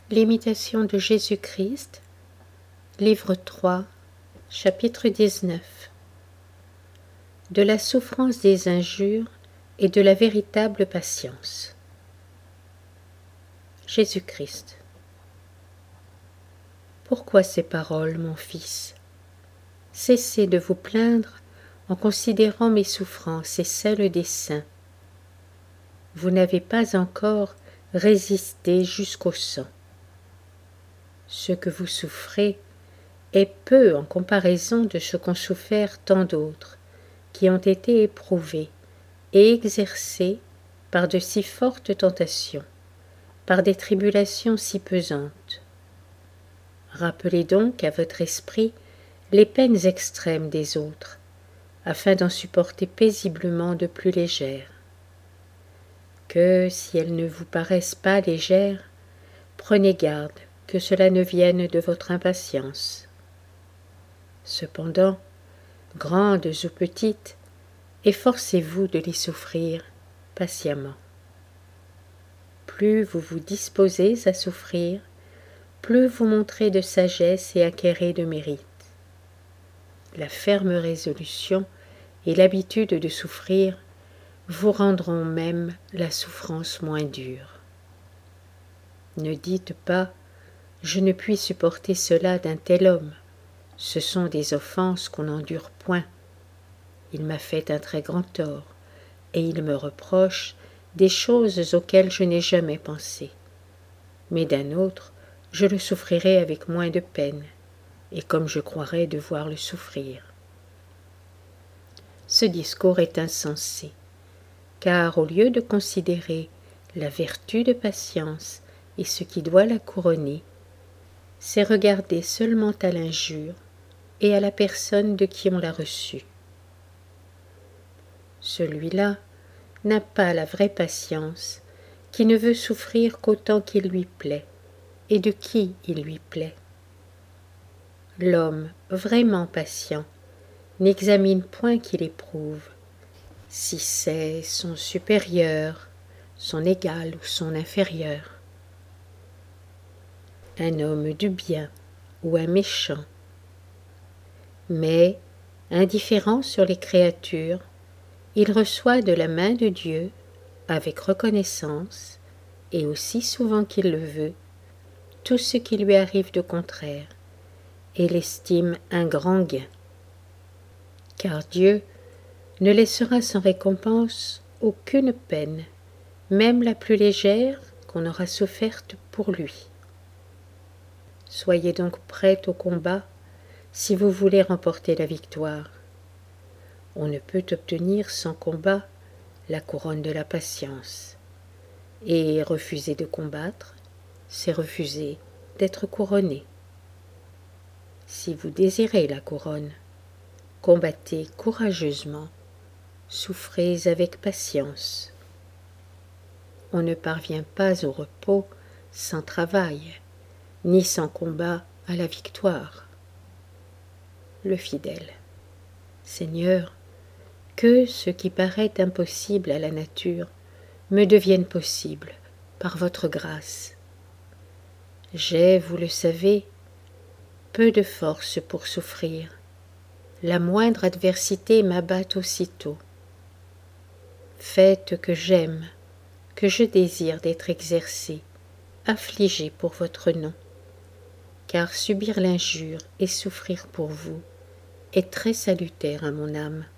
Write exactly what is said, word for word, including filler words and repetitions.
L'imitation de Jésus-Christ, livre trois, chapitre dix-neuf. De la souffrance des injures et de la véritable patience. Jésus-Christ. Pourquoi ces paroles, mon fils? Cessez de vous plaindre en considérant mes souffrances et celles des saints. Vous n'avez pas encore résisté jusqu'au sang. Ce que vous souffrez est peu en comparaison de ce qu'ont souffert tant d'autres, qui ont été éprouvés et exercés par de si fortes tentations, par des tribulations si pesantes. Rappelez donc à votre esprit les peines extrêmes des autres, afin d'en supporter paisiblement de plus légères. Que, si elles ne vous paraissent pas légères, prenez garde que cela ne vienne de votre impatience. Cependant, grandes ou petites, efforcez-vous de les souffrir patiemment. Plus vous vous disposez à souffrir, plus vous montrez de sagesse et acquérez de mérite. La ferme résolution et l'habitude de souffrir vous rendront même la souffrance moins dure. Ne dites pas « Je ne puis supporter cela d'un tel homme. Ce sont des offenses qu'on n'endure point. Il m'a fait un très grand tort, et il me reproche des choses auxquelles je n'ai jamais pensé. Mais d'un autre, je le souffrirai avec moins de peine, et comme je croirais devoir le souffrir. » Ce discours est insensé, car au lieu de considérer la vertu de patience et ce qui doit la couronner, c'est regarder seulement à l'injure et à la personne de qui on l'a reçue. Celui-là n'a pas la vraie patience, qui ne veut souffrir qu'autant qu'il lui plaît, et de qui il lui plaît. L'homme vraiment patient n'examine point qu'il éprouve, si c'est son supérieur, son égal ou son inférieur, un homme du bien ou un méchant. Mais, indifférent sur les créatures, il reçoit de la main de Dieu, avec reconnaissance, et aussi souvent qu'il le veut, tout ce qui lui arrive de contraire, et l'estime un grand gain. Car Dieu ne laissera sans récompense aucune peine, même la plus légère qu'on aura soufferte pour lui. Soyez donc prêts au combat si vous voulez remporter la victoire. On ne peut obtenir sans combat la couronne de la patience. Et refuser de combattre, c'est refuser d'être couronné. Si vous désirez la couronne, combattez courageusement, souffrez avec patience. On ne parvient pas au repos sans travail, ni sans combat à la victoire. Le fidèle. Seigneur, que ce qui paraît impossible à la nature me devienne possible par votre grâce. J'ai, vous le savez, peu de force pour souffrir. La moindre adversité m'abat aussitôt. Faites que j'aime, que je désire d'être exercé, affligé pour votre nom, car subir l'injure et souffrir pour vous est très salutaire à mon âme.